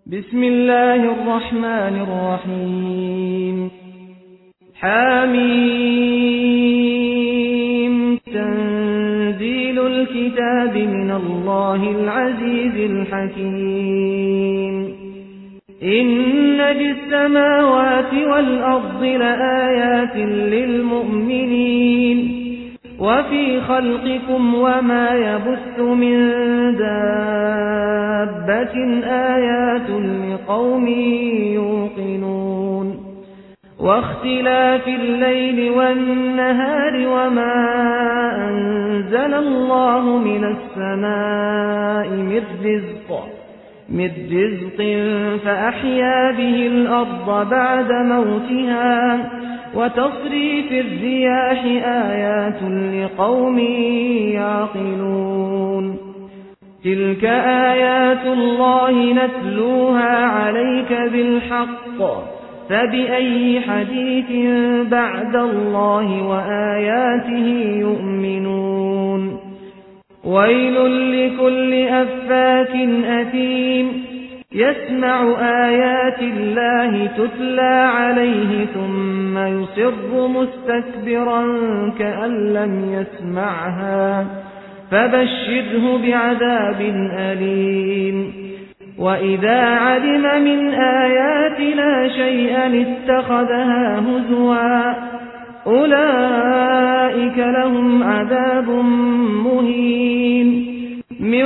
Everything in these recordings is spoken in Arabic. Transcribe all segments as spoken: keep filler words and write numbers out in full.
بسم الله الرحمن الرحيم. حميم. تنزيل الكتاب من الله العزيز الحكيم. إن في السماوات والأرض لآيات للمؤمنين وفي خلقكم وما يبث من دابة آيات لقوم يوقنون. واختلاف الليل والنهار وما أنزل الله من السماء من رزق من رزق فأحيا به الأرض بعد موتها وتصريف الرياح آيات لقوم يعقلون. تلك آيات الله نتلوها عليك بالحق فبأي حديث بعد الله وآياته يؤمنون. ويل لكل أفاك أثيم يسمع آيات الله تتلى عليه ثم يصر مستكبرا كأن لم يسمعها فبشره بعذاب أليم. وإذا علم من آياتنا شيئا اتخذها هزوا أولئك لهم عذاب مهين من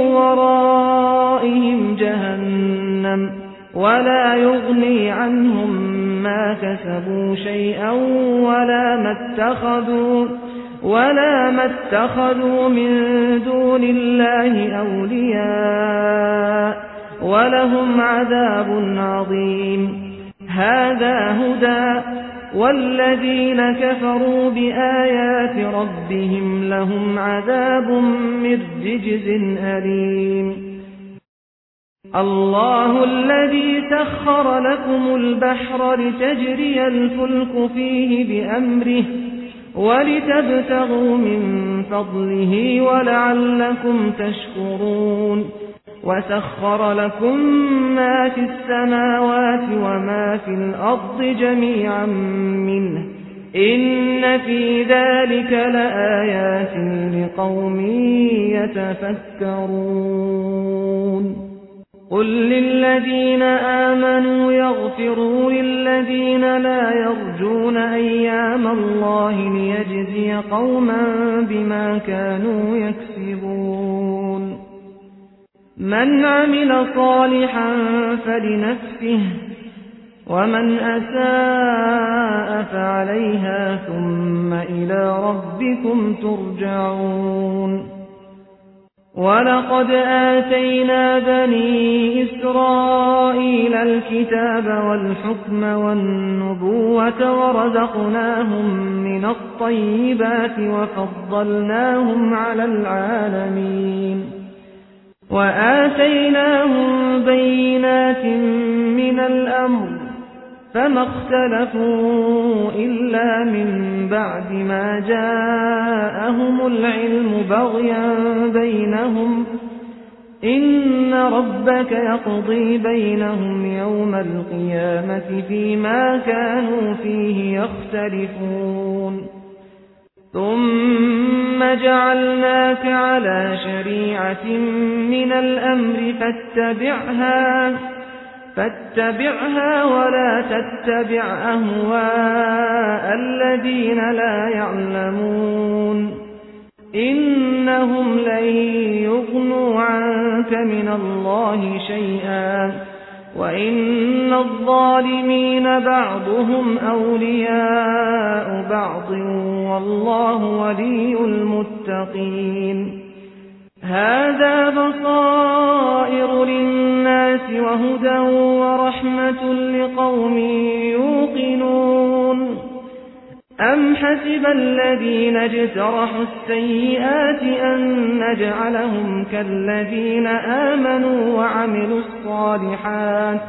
ورائهم جهنم ولا يغني عنهم ما كسبوا شيئا ولا ما اتخذوا ولا ما اتخذوا من دون الله أولياء ولهم عذاب عظيم. هذا هدى والذين كفروا بآيات ربهم لهم عذاب من رجز أليم. الله الذي سخر لكم البحر لتجري الفلك فيه بأمره ولتبتغوا من فضله ولعلكم تشكرون. وسخر لكم ما في السماوات وما في الأرض جميعا منه إن في ذلك لآيات لقوم يتفكرون. قل للذين آمنوا يغفروا للذين لا يرجون أيام الله ليجزي قوما بما كانوا يكسبون. من عمل صالحا فلنفسه ومن أساء فعليها ثم إلى ربكم ترجعون. ولقد آتينا بني إسرائيل الكتاب والحكم والنبوة ورزقناهم من الطيبات وفضلناهم على العالمين وآتيناهم بينات من الأمر فما اختلفوا إلا من بعد ما جاءهم العلم بغيا بينهم إن ربك يقضي بينهم يوم القيامة فيما كانوا فيه يختلفون. ثم جعلناك على شريعة من الأمر فاتبعها فاتبعها ولا تتبع أهواء الذين لا يعلمون إنهم لن يغنوا عنك من الله شيئا وإن الظالمين بعضهم أولياء بعض والله ولي المتقين. هذا بصائر للناس وهدى ورحمة لقوم يوقنون. أم حسب الذين اجترحوا السيئات أن نجعلهم كالذين آمنوا وعملوا الصالحات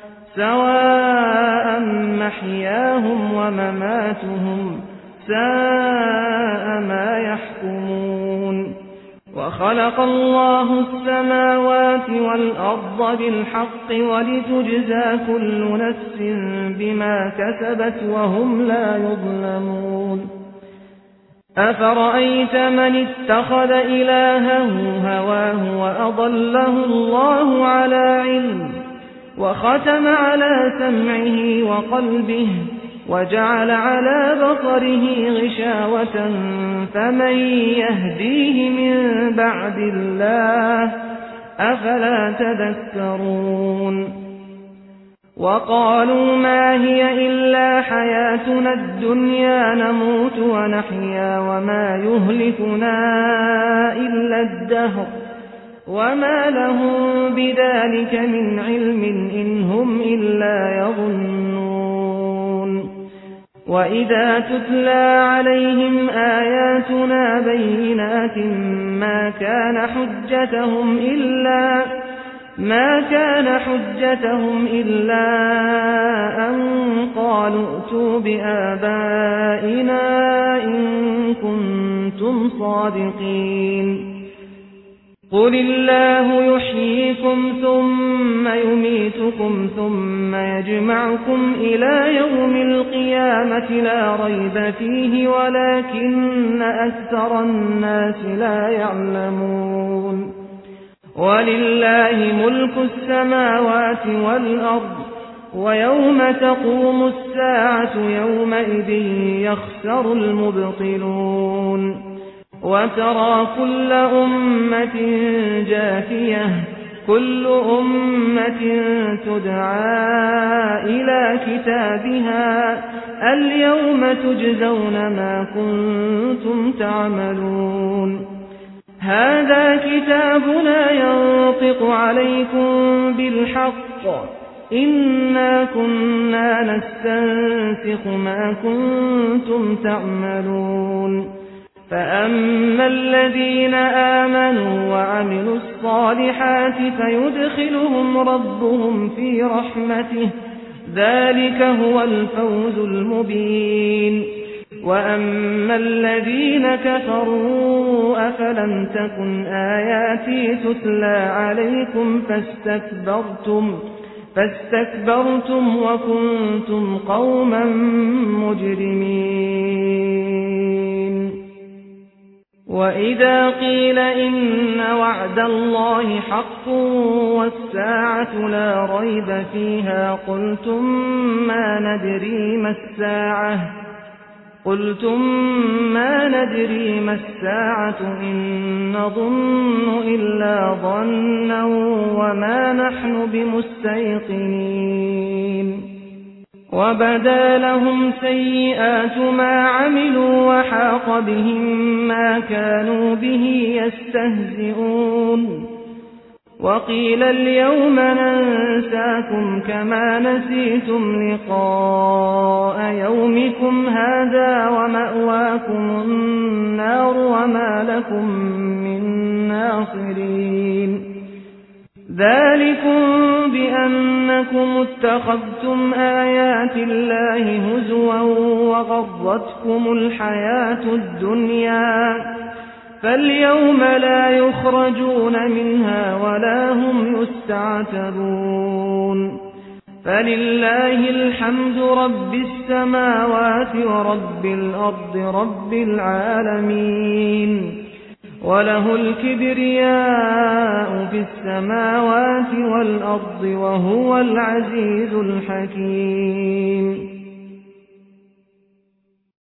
سواء محياهم ومماتهم ساء ما يحكمون. وخلق الله السماوات والأرض بالحق ولتجزى كل نفس بما كسبت وهم لا يظلمون أفرأيت من اتخذ إلهه هواه وأضله الله على علم وختم على سمعه وقلبه وجعل على بصره غشاوة فمن يهديه من بعد الله أفلا تذكرون وقالوا ما هي إلا حياتنا الدنيا نموت ونحيا وما يهلكنا إلا الدهر وما لهم بذلك من علم إن هم إلا يظنون وإذا تتلى عليهم آياتنا بينات ما كان حجتهم إلا ما كان حجتهم إلا أن قالوا ائتوا بآبائنا إن كنتم صادقين قل الله يحييكم ثم يميتكم ثم يجمعكم إلى يوم القيامة لا ريب فيه ولكن أكثر الناس لا يعلمون ولله ملك السماوات والأرض ويوم تقوم الساعة يومئذ يخسر المبطلون وترى كل أمة جاثية كل أمة تدعى إلى كتابها اليوم تجزون ما كنتم تعملون هذا كتابنا ينطق عليكم بالحق إنا كنا نستنسخ ما كنتم تعملون فأما الذين آمنوا وعملوا الصالحات فيدخلهم ربهم في رحمته ذلك هو الفوز المبين وأما الذين كفروا أفلم تكن آياتي تتلى عليكم فاستكبرتم فاستكبرتم وكنتم قوما مجرمين وإذا قيل إن وعد الله حق والساعة لا ريب فيها قلتم ما ندري ما الساعة قلتم ما ندري ما الساعة إن نظن إلا ظنا وما نحن بمستيقنين وبدا لهم سيئات ما عملوا وحاق بهم ما كانوا به يستهزئون وقيل اليوم ننساكم كما نسيتم لقاء يومكم هذا ومأواكم النار وما لكم من ناصرين ذلكم بأنكم اتخذتم آيات الله هزوا وغرتكم الحياة الدنيا فاليوم لا يخرجون منها ولا هم يستعتبون فلله الحمد رب السماوات ورب الأرض رب العالمين وله الكبرياء في السماوات والأرض وهو العزيز الحكيم